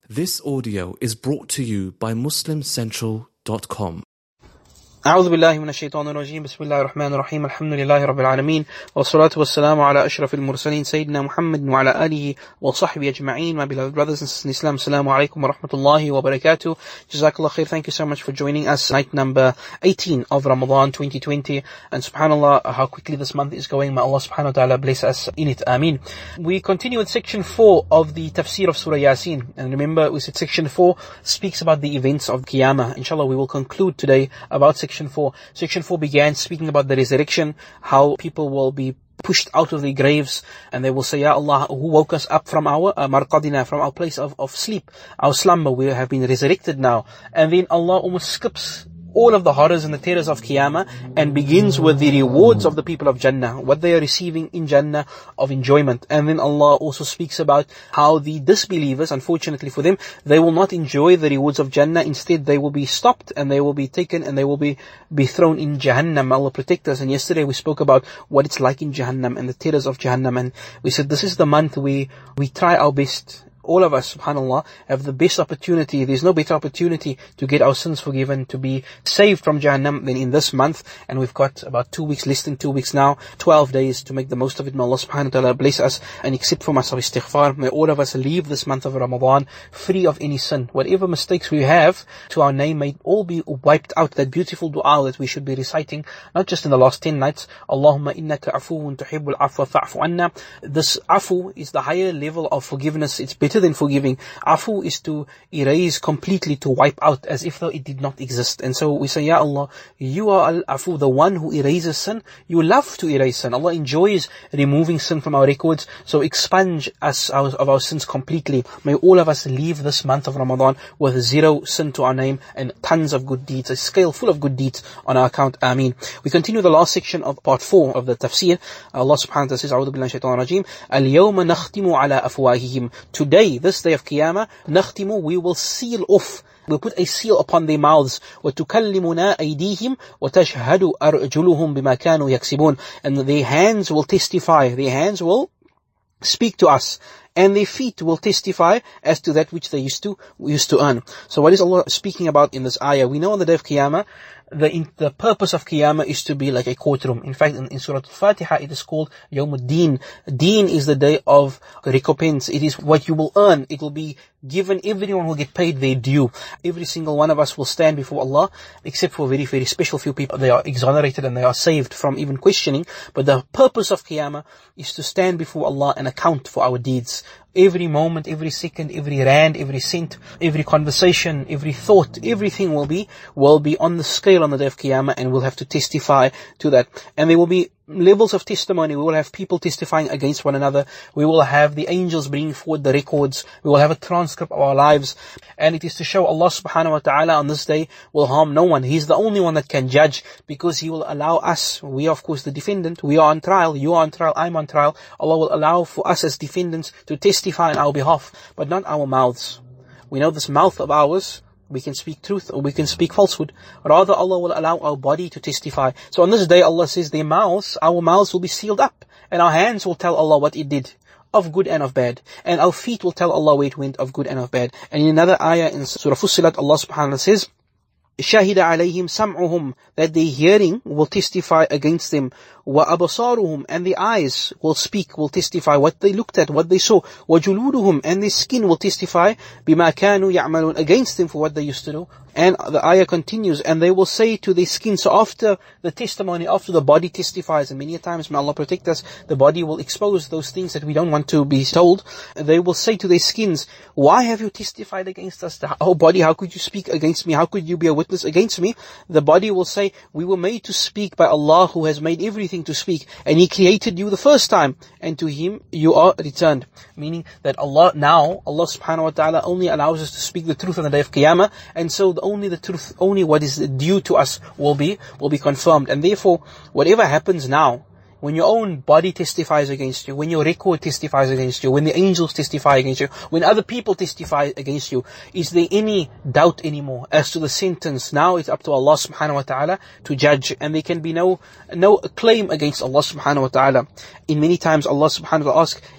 This audio is brought to you by MuslimCentral.com. أعوذ بالله من الشيطان الرجيم بسم الله الرحمن الرحيم الحمد لله رب العالمين والصلاة والسلام على أشرف المرسلين سيدنا محمد وعلى آله وصحبه أجمعين. My beloved brothers and sisters in Islam, Assalamu alaikum wa rahmatullahi wa barakatuh. Jazakallah khair. Thank you so much for joining us. Night number 18 of Ramadan 2020, and subhanallah how quickly this month is going. May Allah subhanahu wa ta'ala bless us in it. Ameen. We continue with section 4 of the tafsir of Surah Yasin, and remember we said section 4 speaks about the events of Qiyamah. Inshallah we will conclude today about Section 4. Section 4 began speaking about the resurrection, how people will be pushed out of their graves and they will say, Ya Allah, who woke us up from our marqadina, from our place of sleep, our slumber, we have been resurrected now. And then Allah almost skips all of the horrors and the terrors of Qiyamah and begins with the rewards of the people of Jannah, what they are receiving in Jannah of enjoyment. And then Allah also speaks about how the disbelievers, unfortunately for them, they will not enjoy the rewards of Jannah. Instead, they will be stopped and they will be taken and they will be thrown in Jahannam. Allah protect us. And yesterday we spoke about what it's like in Jahannam and the terrors of Jahannam. And we said this is the month we try our best. All of us, subhanAllah, have the best opportunity. There's no better opportunity to get our sins forgiven, to be saved from Jahannam than in this month. And we've got about 2 weeks, less than 2 weeks now, 12 days to make the most of it. May Allah subhanahu wa ta'ala bless us and accept from us our istighfar. May all of us leave this month of Ramadan free of any sin. Whatever mistakes we have to our name, may it all be wiped out. That beautiful dua that we should be reciting, not just in the last 10 nights. Allahumma innaka afuwun tuhibbul afwa fa'fu anna. This afu is the higher level of forgiveness. It's better than forgiving. Afu is to erase completely, to wipe out as if though it did not exist. And so we say, Ya Allah, you are al-afu, the one who erases sin. You love to erase sin. Allah enjoys removing sin from our records. So expunge us of our sins completely. May all of us leave this month of Ramadan with zero sin to our name and tons of good deeds, a scale full of good deeds on our account. Ameen. We continue the last section of part 4 of the tafsir. Allah subhanahu wa ta'ala says, A'udhu billahi shaitan rajim, Al-yawma nakhtimu ala afwahihim. Today, this day of Qiyamah, nakhtimu, we will seal off, we'll put a seal upon their mouths. وَتُكَلِّمُنَا أَيْدِيهِمْ وَتَشْهَدُ أَرْجُلُهُمْ بِمَا كَانُوا يَكْسِبُونَ. And their hands will testify, their hands will speak to us, and their feet will testify as to that which they used to earn. So what is Allah speaking about in this ayah? We know on the day of Qiyamah, the purpose of Qiyamah is to be like a courtroom. In fact, in Surah Al-Fatiha, it is called Yawmuddin. Deen is the day of recompense. It is what you will earn. It will be given. Everyone will get paid their due. Every single one of us will stand before Allah, except for very, very special few people. They are exonerated and they are saved from even questioning. But the purpose of Qiyamah is to stand before Allah and account for our deeds. Every moment, every second, every rand, every cent, every conversation, every thought, everything will be on the scale on the day of Qiyamah, and we'll have to testify to that. And there will be levels of testimony. We will have people testifying against one another. We will have the angels bringing forward the records. We will have a transcript of our lives. And it is to show Allah subhanahu wa ta'ala on this day will harm no one. He's the only one that can judge, because He will allow us, we are of course the defendant, we are on trial, you are on trial, I'm on trial. Allah will allow for us as defendants to testify on our behalf, but not our mouths. We know this mouth of ours, we can speak truth or we can speak falsehood. Rather, Allah will allow our body to testify. So on this day, Allah says their mouths, our mouths will be sealed up, and our hands will tell Allah what it did, of good and of bad. And our feet will tell Allah where it went, of good and of bad. And in another ayah in Surah Fussilat, Allah subhanahu wa ta'ala says, شَهِدَ عَلَيْهِمْ سَمْعُهُمْ, that their hearing will testify against them. وَأَبْصَارُهُمْ, and the eyes will speak, will testify what they looked at, what they saw. وَجُلُودُهُمْ, and the skin will testify بِمَا كَانُوا يَعْمَلُونَ, against them for what they used to do. And the ayah continues, and they will say to their skin, so after the testimony, after the body testifies, and many times, may Allah protect us, the body will expose those things that we don't want to be told. They will say to their skins, why have you testified against us? Oh body, how could you speak against me? How could you be a witness against me? The body will say, we were made to speak by Allah, who has made everything to speak, and He created you the first time, and to Him you are returned. Meaning that Allah subhanahu wa ta'ala only allows us to speak the truth on the day of Qiyamah, and so only the truth, only what is due to us will be confirmed. And therefore, whatever happens now, when your own body testifies against you, when your record testifies against you, when the angels testify against you, when other people testify against you, is there any doubt anymore as to the sentence? Now it's up to Allah subhanahu wa ta'ala to judge, and there can be no claim against Allah subhanahu wa ta'ala. In many times Allah subhanahu wa ta'ala asks,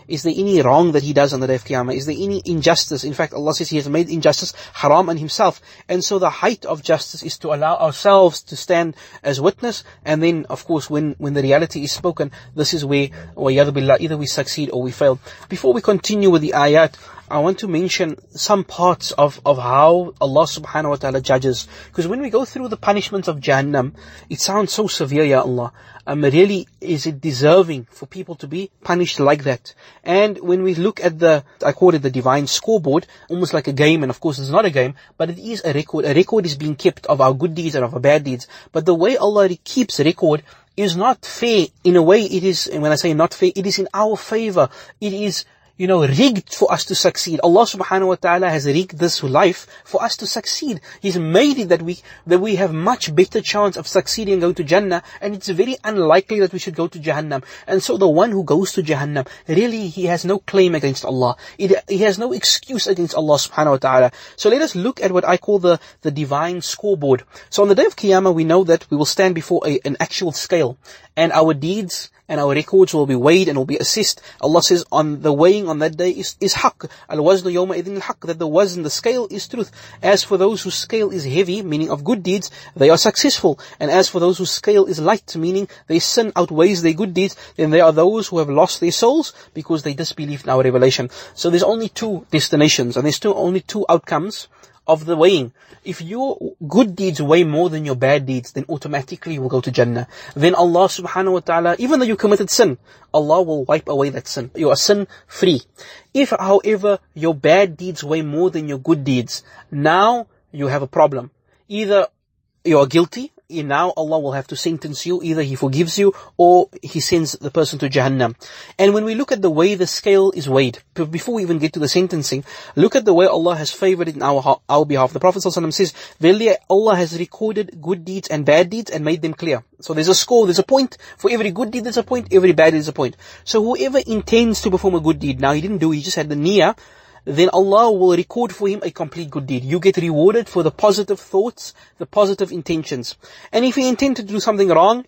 Is there any wrong that he does on the day of Qiyamah? Is there any injustice? In fact, Allah says He has made injustice haram on Himself. And so the height of justice is to allow ourselves to stand as witness. And then, of course, when the reality is spoken, this is where, وَيَذْ بِاللَّهِ, either we succeed or we fail. Before we continue with the ayat, I want to mention some parts of how Allah subhanahu wa ta'ala judges. Because when we go through the punishments of Jahannam, it sounds so severe, Ya Allah. Really, is it deserving for people to be punished like that? And when we look at I call it the divine scoreboard, almost like a game, and of course it's not a game, but it is a record. A record is being kept of our good deeds and of our bad deeds. But the way Allah keeps record is not fair. In a way, it is, and when I say not fair, it is in our favor. It is, rigged for us to succeed. Allah subhanahu wa ta'ala has rigged this life for us to succeed. He's made it that we have much better chance of succeeding and going to Jannah, and it's very unlikely that we should go to Jahannam. And so the one who goes to Jahannam, really he has no claim against Allah. He has no excuse against Allah subhanahu wa ta'ala. So let us look at what I call the divine scoreboard. So on the day of Qiyamah, we know that we will stand before an actual scale, and our deeds and our records will be weighed and will be assessed. Allah says on the weighing on that day is haqq. Al-waznu yawma idhin al-haqq, that the wazn, the scale, is truth. As for those whose scale is heavy, meaning of good deeds, they are successful. And as for those whose scale is light, meaning their sin outweighs their good deeds, then they are those who have lost their souls because they disbelieved in our revelation. So there's only two destinations, and there's only two outcomes of the weighing. If your good deeds weigh more than your bad deeds, then automatically you will go to Jannah. Then Allah subhanahu wa ta'ala, even though you committed sin, Allah will wipe away that sin. You are sin free. If, however, your bad deeds weigh more than your good deeds, now you have a problem. Either you are guilty, and now Allah will have to sentence you. Either He forgives you or He sends the person to Jahannam. And when we look at the way the scale is weighed, before we even get to the sentencing, look at the way Allah has favored it in our behalf. The Prophet ﷺ says, verily Allah has recorded good deeds and bad deeds and made them clear. So there's a score, there's a point. For every good deed there's a point, every bad deed is a point. So whoever intends to perform a good deed, now he didn't do, he just had the niyyah, then Allah will record for him a complete good deed. You get rewarded for the positive thoughts, the positive intentions. And if he intended to do something wrong,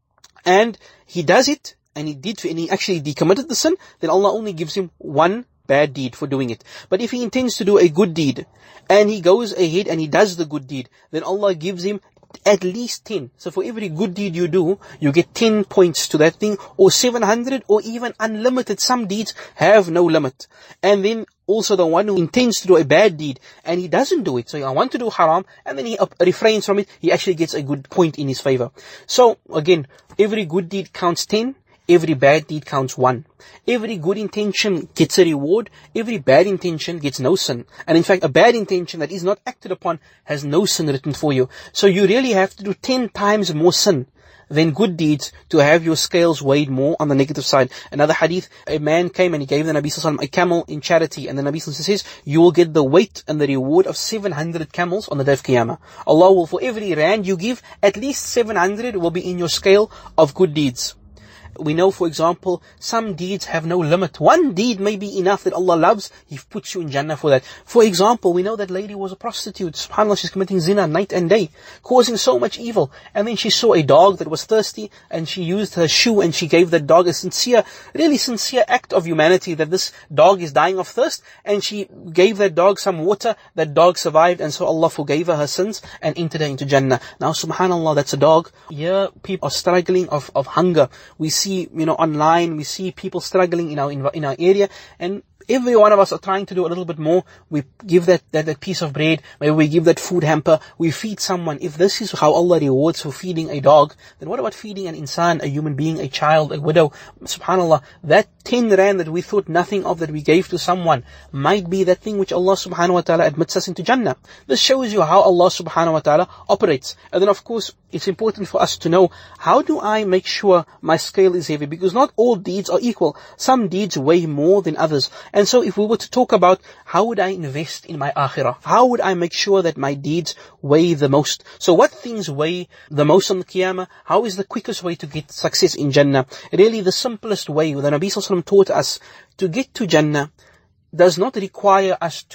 and he does it, and he actually decommitted the sin, then Allah only gives him one bad deed for doing it. But if he intends to do a good deed, and he goes ahead and he does the good deed, then Allah gives him at least 10. So for every good deed you do, you get 10 points to that thing, or 700, or even unlimited. Some deeds have no limit. And then also the one who intends to do a bad deed, and he doesn't do it. So I want to do haram, and then he refrains from it, he actually gets a good point in his favor. So again, every good deed counts 10. Every bad deed counts 1. Every good intention gets a reward. Every bad intention gets no sin. And in fact, a bad intention that is not acted upon has no sin written for you. So you really have to do 10 times more sin than good deeds to have your scales weighed more on the negative side. Another hadith, a man came and he gave the Nabi Sallallahu Alaihi Wasallam a camel in charity, and the Nabi Sallallahu Alaihi Wasallam says, you will get the weight and the reward of 700 camels on the day of Qiyamah. Allah will, for every rand you give, at least 700 will be in your scale of good deeds. We know, for example, some deeds have no limit. One deed may be enough that Allah loves. He puts you in Jannah for that. For example, we know that lady was a prostitute. SubhanAllah, she's committing zina night and day, causing so much evil. And then she saw a dog that was thirsty, and she used her shoe and she gave that dog a really sincere act of humanity, that this dog is dying of thirst, and she gave that dog some water. That dog survived, and so Allah forgave her sins and entered her into Jannah. Now, SubhanAllah, that's a dog. Here, people are struggling of hunger. We see, online, we see people struggling in our area, and every one of us are trying to do a little bit more. We give that piece of bread, maybe we give that food hamper, we feed someone. If this is how Allah rewards for feeding a dog, then what about feeding an insan, a human being, a child, a widow? SubhanAllah, that 10 rand that we thought nothing of, that we gave to someone, might be that thing which Allah subhanahu wa ta'ala admits us into Jannah. This shows you how Allah subhanahu wa ta'ala operates. And then of course, it's important for us to know, how do I make sure my scale is heavy? Because not all deeds are equal. Some deeds weigh more than others. And so if we were to talk about, how would I invest in my akhirah? How would I make sure that my deeds weigh the most? So what things weigh the most on the Qiyamah? How is the quickest way to get success in Jannah? Really, the simplest way, the Nabi Sallallahu Alaihi Wasallam taught us, to get to Jannah does not require us to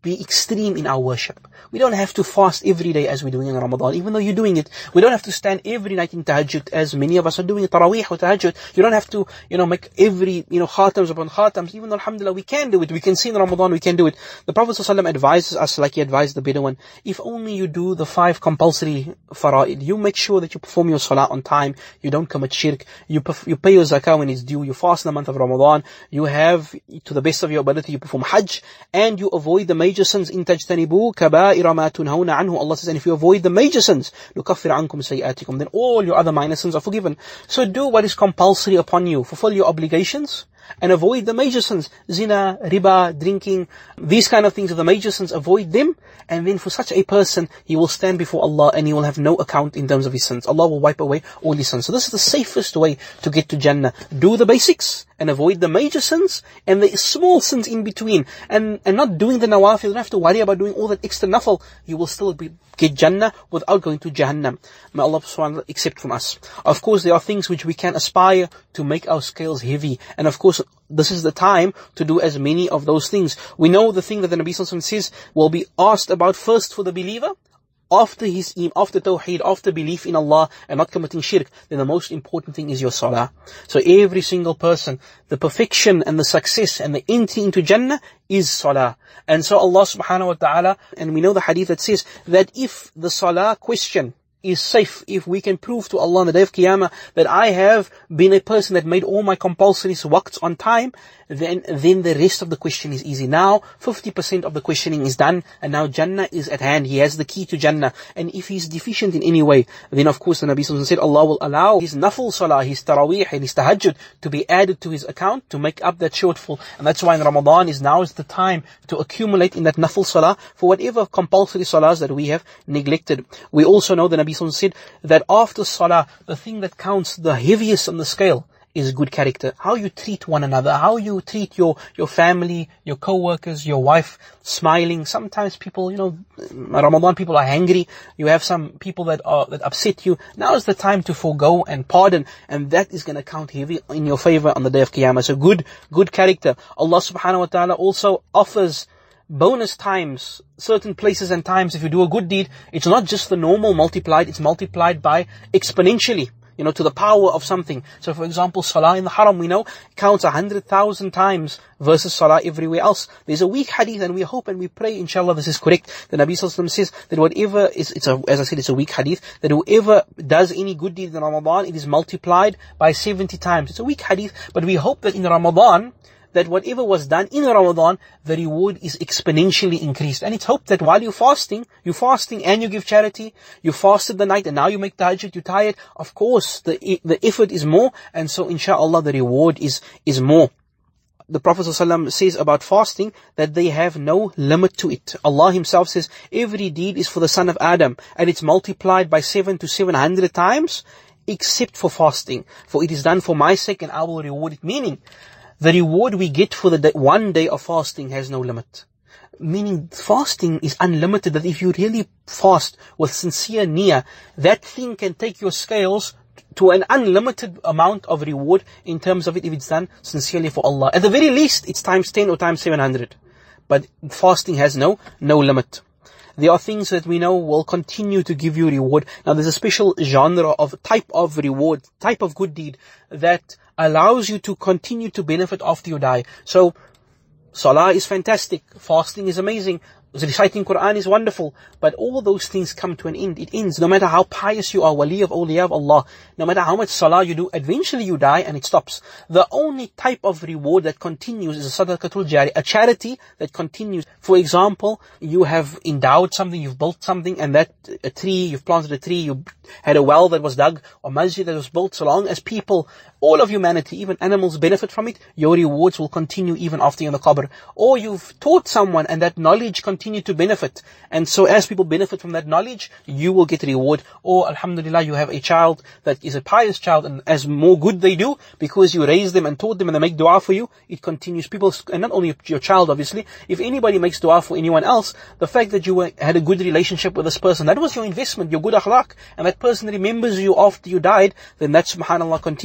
be extreme in our worship. We don't have to fast every day as we're doing in Ramadan, even though you're doing it. We don't have to stand every night in tahajjud as many of us are doing, Taraweeh or tahajjud. You don't have to, make every, khatams upon khatams, even though alhamdulillah we can do it. We can see in Ramadan we can do it. The Prophet ﷺ advises us like he advised the Bedouin, if only you do the 5 compulsory fara'id, you make sure that you perform your salah on time, you don't commit shirk, you pay your zakah when it's due, you fast in the month of Ramadan, you have, to the best of your ability, you perform hajj, and you avoid the major sins. In tajtanibu kaba'ira ma tunhawna anhu, Allah says, and if you avoid the major sins, nukaffir ankum sayyatikum, then all your other minor sins are forgiven. So do what is compulsory upon you, fulfill your obligations, and avoid the major sins. Zina, riba, drinking, these kind of things are the major sins, avoid them. And then for such a person, he will stand before Allah and he will have no account in terms of his sins. Allah will wipe away all his sins. So this is the safest way to get to Jannah. Do the basics and avoid the major sins and the small sins in between. And not doing the nawafil. You don't have to worry about doing all that extra nafil. You will still get Jannah without going to Jahannam. May Allah subhanahu wa ta'ala accept from us. Of course, there are things which we can aspire to make our scales heavy. And of course, this is the time to do as many of those things. We know the thing that the Nabi Sallallahu Alaihi Wasallam says will be asked about first for the believer, after tawheed, after belief in Allah and not committing shirk, then the most important thing is your salah. So every single person, the perfection and the success and the entry into Jannah is salah. And so Allah subhanahu wa ta'ala, and we know the hadith that says that if the salah question is safe, if we can prove to Allah on the day of Qiyamah that I have been a person that made all my compulsory waqts on time, then the rest of the question is easy. Now 50% of the questioning is done, and now Jannah is at hand. He has the key to Jannah. And if he's deficient in any way, then of course the Nabi Sallallahu Alaihi Wasallam said Allah will allow his nafil salah, his taraweeh and his tahajjud to be added to his account to make up that shortfall. And that's why in Ramadan is the time to accumulate in that nafil salah for whatever compulsory salahs that we have neglected. We also know the Nabi Sallallahu Alaihi Wasallam said that after salah, the thing that counts the heaviest on the scale is good character. How you treat one another, how you treat your family, your co-workers, your wife, smiling. Sometimes people, Ramadan people are hangry. You have some people that upset you. Now is the time to forgo and pardon, and that is going to count heavy in your favor on the day of Qiyamah. So good character. Allah subhanahu wa ta'ala also offers bonus times, certain places and times. If you do a good deed, it's not just the normal multiplied, it's multiplied by exponentially, to the power of something. So for example, salah in the haram, we know, counts 100,000 times versus salah everywhere else. There's a weak hadith, and we hope and we pray, inshallah, this is correct. The Nabi Sallallahu Alaihi Wasallam says that whatever as I said, it's a weak hadith, that whoever does any good deed in Ramadan, it is multiplied by 70 times. It's a weak hadith, but we hope that in Ramadan, that whatever was done in Ramadan, the reward is exponentially increased. And it's hoped that while you're fasting and you give charity, you fasted the night and now you make tahajjud, you're tired. Of course, the effort is more, and so inshallah the reward is more. The Prophet ﷺ says about fasting that they have no limit to it. Allah Himself says, every deed is for the son of Adam, and it's multiplied by 7 to 700 times, except for fasting. For it is done for my sake and I will reward it. Meaning, the reward we get for the one day of fasting has no limit. Meaning fasting is unlimited, that if you really fast with sincere niyyah, that thing can take your scales to an unlimited amount of reward in terms of it if it's done sincerely for Allah. At the very least, it's times 10 or times 700. But fasting has no limit. There are things that we know will continue to give you reward. Now there's a special genre of type of reward, type of good deed that allows you to continue to benefit after you die. So, salah is fantastic, fasting is amazing, reciting Quran is wonderful, but all those things come to an end. It ends. No matter how pious you are, wali of awliya of Allah, no matter how much salah you do, eventually you die and it stops. The only type of reward that continues is a sadaqatul jari, a charity that continues. For example, you have endowed something, you've built something, and you've planted a tree, you had a well that was dug, or masjid that was built. So long as people, all of humanity, even animals, benefit from it, your rewards will continue even after you're in the qabr. Or you've taught someone and that knowledge continue to benefit, and so as people benefit from that knowledge, you will get reward. Or alhamdulillah, you have a child that is a pious child, and as more good they do, because you raise them and taught them and they make dua for you, it continues. People, and not only your child obviously, if anybody makes dua for anyone else, the fact that you had a good relationship with this person, that was your investment, your good akhlaq, and that person remembers you after you died, then that subhanallah continues to benefit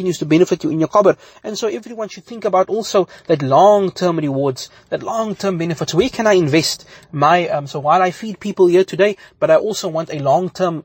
benefit you in your qabr. And so everyone should think about also that long-term rewards, that long-term benefits. Where can I invest my, so while I feed people here today, but I also want a long-term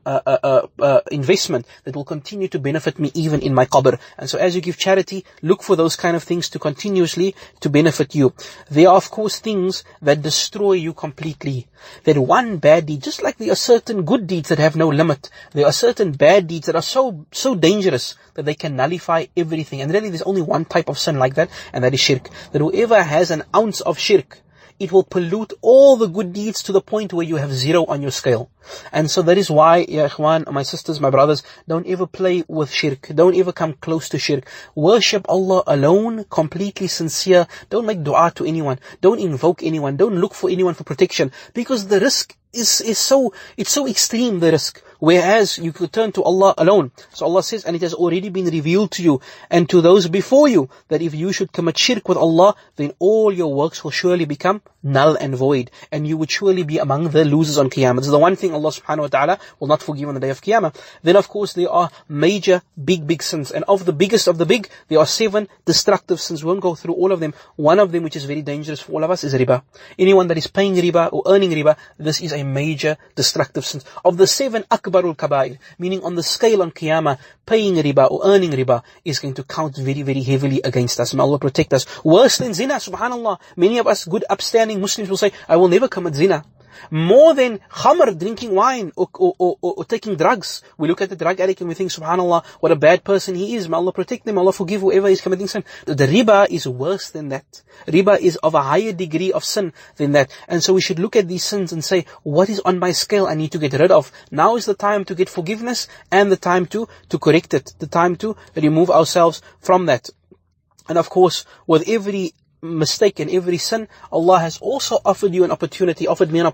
investment that will continue to benefit me even in my qabr. And so as you give charity, look for those kind of things to continuously to benefit you. There are of course things that destroy you completely. That one bad deed, just like there are certain good deeds that have no limit, there are certain bad deeds that are so dangerous that they can nullify everything. And really there's only one type of sin like that, and that is shirk. That whoever has an ounce of shirk, it will pollute all the good deeds to the point where you have zero on your scale. And so that is why, ya ikhwan, my sisters, my brothers, don't ever play with shirk. Don't ever come close to shirk. Worship Allah alone, completely sincere. Don't make dua to anyone. Don't invoke anyone. Don't look for anyone for protection. Because the risk is so extreme, the risk. Whereas you could turn to Allah alone. So Allah says, and it has already been revealed to you and to those before you, that if you should commit shirk with Allah, then all your works will surely become null and void. And you would surely be among the losers on Qiyamah. This is the one thing Allah subhanahu wa ta'ala will not forgive on the day of Qiyamah. Then of course there are major, big sins. And of the biggest of the big, there are 7 destructive sins. We won't go through all of them. One of them, which is very dangerous for all of us, is riba. Anyone that is paying riba or earning riba, this is a major destructive sin. Of the 7 akbarul kabair, meaning on the scale on Qiyamah, paying riba or earning riba is going to count very, very heavily against us. May Allah protect us. Worse than zina, subhanallah. Many of us good upstanding Muslims will say, I will never commit zina. More than khamr, drinking wine or taking drugs. We look at the drug addict and we think, subhanallah, what a bad person he is. May Allah protect them. Allah forgive whoever is committing sin. The riba is worse than that. Riba is of a higher degree of sin than that. And so we should look at these sins and say, what is on my scale I need to get rid of? Now is the time to get forgiveness and the time to correct it. The time to remove ourselves from that. And of course, with every mistake and every sin, Allah has also offered me an opportunity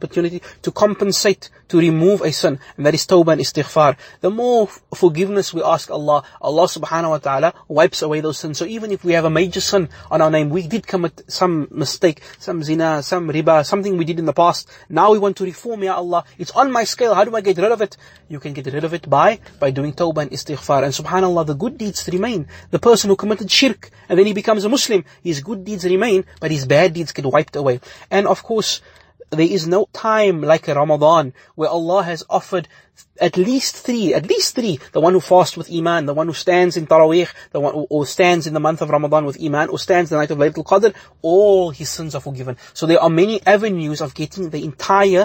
to compensate, to remove a sin, and that is tawbah and istighfar. The more forgiveness we ask Allah, Allah subhanahu wa ta'ala wipes away those sins. So even if we have a major sin on our name, we did commit some mistake, some zina, some riba, something we did in the past, now we want to reform, ya Allah, it's on my scale, how do I get rid of it? You can get rid of it by doing tawbah and istighfar. And subhanallah, the good deeds remain. The person who committed shirk and then he becomes a Muslim, his good deeds remain, but his bad deeds get wiped away. And of course, there is no time like a Ramadan where Allah has offered at least three, the one who fasts with Iman, the one who stands in Taraweeh, the one who stands in the month of Ramadan with Iman, or stands the night of Laylatul Qadr, all his sins are forgiven. So there are many avenues of getting the entire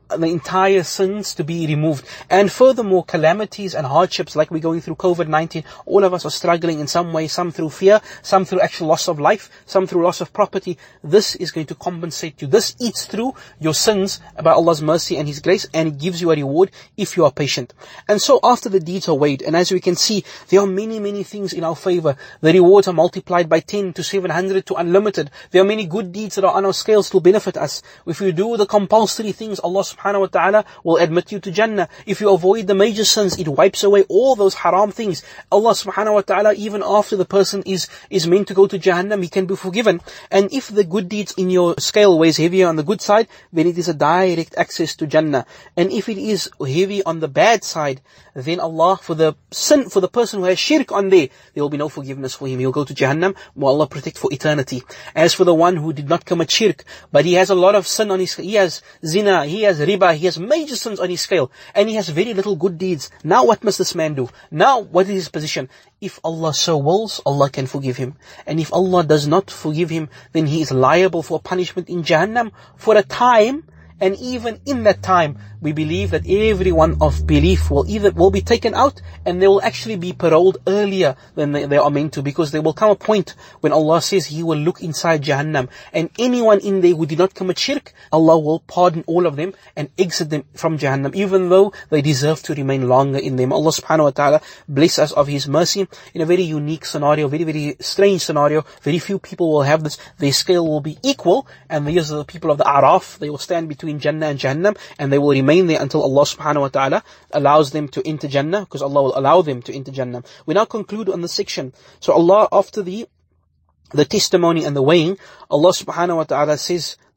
sins to be removed. And furthermore, calamities and hardships like we're going through COVID-19, all of us are struggling in some way, some through fear, some through actual loss of life, some through loss of property. This is going to compensate you. This eats through your sins by Allah's mercy and His grace, and it gives you a reward if you are patient. And so after the deeds are weighed, and as we can see, there are many things in our favor. The rewards are multiplied by 10 to 700 to unlimited. There are many good deeds that are on our scales to benefit us. If you do the compulsory things, Allah subhanahu wa ta'ala will admit you to Jannah. If you avoid the major sins, it wipes away all those haram things. Allah subhanahu wa ta'ala, even after the person is meant to go to Jahannam, he can be forgiven. And if the good deeds in your scale weighs heavier on the good side, then it is a direct access to Jannah. And if it is heavy on the bad side, then Allah, for the person who has shirk on there will be no forgiveness for him. He'll go to Jahannam. May Allah protect for eternity. As for the one who did not commit shirk, but he has a lot of sin on his, he has zina, he has riba, he has major sins on his scale, and he has very little good deeds. Now what must this man do? Now what is his position? If Allah so wills, Allah can forgive him. And if Allah does not forgive him, then he is liable for punishment in Jahannam for a time. And even in that time, we believe that everyone of belief will be taken out, and they will actually be paroled earlier than they are meant to, because there will come a point when Allah says He will look inside Jahannam, and anyone in there who did not commit shirk, Allah will pardon all of them and exit them from Jahannam, even though they deserve to remain longer in them. Allah subhanahu wa ta'ala bless us of His mercy in a very unique scenario, very strange scenario. Very few people will have this. Their scale will be equal, and these are the people of the Araf. They will stand between Jannah and Jahannam, and they will remain there until Allah subhanahu wa ta'ala allows them to enter Jannah, because Allah will allow them to enter Jannah. We now conclude on the section. So Allah, after the testimony and the weighing, Allah subhanahu wa ta'ala says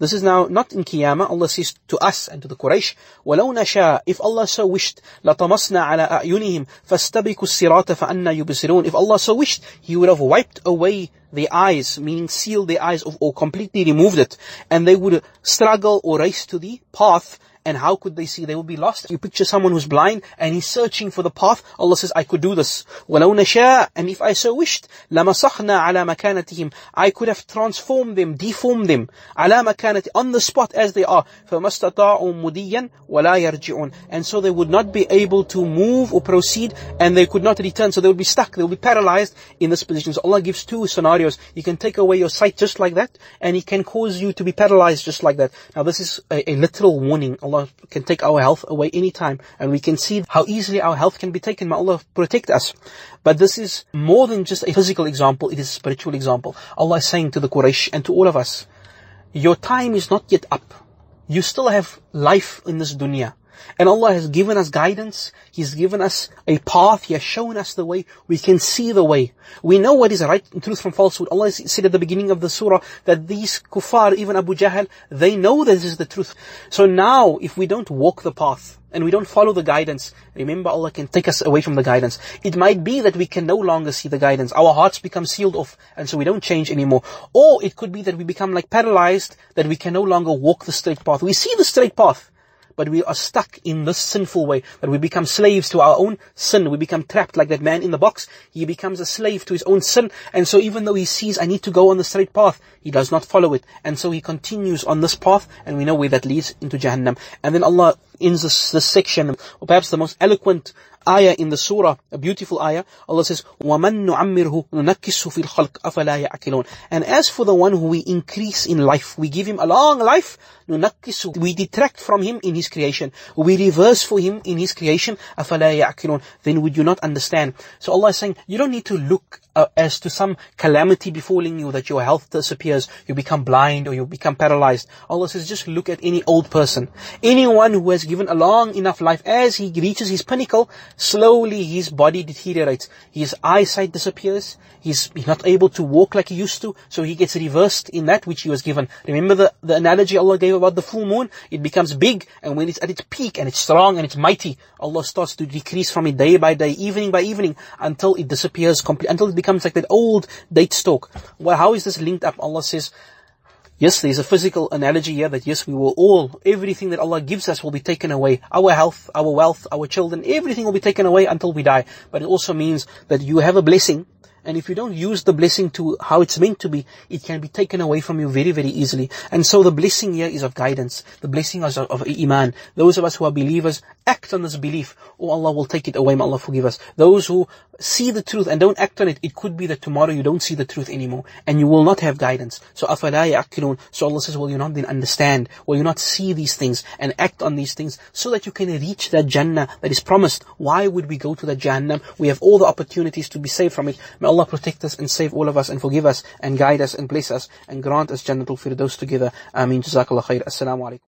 This is now not in Qiyamah. Allah says to us and to the Quraysh, وَلَوْ نَشَاء, if Allah so wished, لَطَمَسْنَا عَلَىٰ أَعْيُنِهِمْ فَاسْتَبِقُوا الصِّرَاطَ فَأَنَّا يُبْصِرُونَ. If Allah so wished, He would have wiped away the eyes, meaning sealed the eyes or completely removed it, and they would struggle or race to the path. And how could they see? They will be lost. You picture someone who's blind and he's searching for the path. Allah says, I could do this. وَلَوْ نَشَاء, and if I so wished, لَمَسَخْنَا عَلَى مَكَانَتِهِمْ, I could have transformed them, deformed them, عَلَى مَكَانَتِ, on the spot as they are. فَمَسْتَطَاعُوا مُدِيًّا وَلَا يَرْجِعُونَ, and so they would not be able to move or proceed, and they could not return. So they would be stuck, they would be paralyzed in this position. So Allah gives two scenarios. He can take away your sight just like that, and He can cause you to be paralyzed just like that. Now this is a literal warning. Allah can take our health away anytime, and we can see how easily our health can be taken. May Allah protect us. But this is more than just a physical example, it is a spiritual example. Allah is saying to the Quraysh and to all of us, your time is not yet up. You still have life in this dunya. And Allah has given us guidance. He's given us a path. He has shown us the way. We can see the way. We know what is right and truth from falsehood. Allah said at the beginning of the surah that these kuffar, even Abu Jahl, they know that this is the truth. So now, if we don't walk the path and we don't follow the guidance, remember Allah can take us away from the guidance. It might be that we can no longer see the guidance. Our hearts become sealed off, and so we don't change anymore. Or it could be that we become like paralyzed, that we can no longer walk the straight path. We see the straight path, but we are stuck in this sinful way, that we become slaves to our own sin. We become trapped like that man in the box. He becomes a slave to his own sin. And so even though he sees, I need to go on the straight path, he does not follow it. And so he continues on this path, and we know where that leads, into Jahannam. And then Allah ends this section, or perhaps the most eloquent ayah in the surah, a beautiful ayah. Allah says, وَمَن نُعَمِّرْهُ نُنَكِّسُهُ فِي الْخَلْقِ أَفَلَا يَعْقِلُونَ. And as for the one who we increase in life, we give him a long life, نُنَكِّسُهُ, we detract from him in his creation, we reverse for him in his creation, أَفَلَا يَعْقِلُونَ, then would you not understand? So Allah is saying, you don't need to look as to some calamity befalling you, that your health disappears, you become blind or you become paralyzed. Allah says, just look at any old person, anyone who has given a long enough life. As he reaches his pinnacle, slowly his body deteriorates, his eyesight disappears, he's not able to walk like he used to, so he gets reversed in that which he was given. Remember the analogy Allah gave about the full moon? It becomes big, and when it's at its peak and it's strong and it's mighty, Allah starts to decrease from it day by day, evening by evening, until it disappears completely, until it becomes like that old date stalk. Well, how is this linked up? Allah says, yes, there's a physical analogy here, that yes, we will all, everything that Allah gives us will be taken away. Our health, our wealth, our children, everything will be taken away until we die. But it also means that you have a blessing, and if you don't use the blessing to how it's meant to be, it can be taken away from you very, very easily. And so the blessing here is of guidance. The blessing is of Iman. Those of us who are believers, act on this belief, or Allah will take it away. May Allah forgive us. Those who see the truth and don't act on it, it could be that tomorrow you don't see the truth anymore, and you will not have guidance. So أَفَلَا يَعْقِلُونَ. So Allah says, will you not then understand? Will you not see these things and act on these things, so that you can reach that Jannah that is promised? Why would we go to that Jahannam? We have all the opportunities to be saved from it. May Allah protect us and save all of us, and forgive us and guide us and bless us and grant us Jannatul Firdaus together. Ameen. Jazakallah khair. Assalamu alaikum.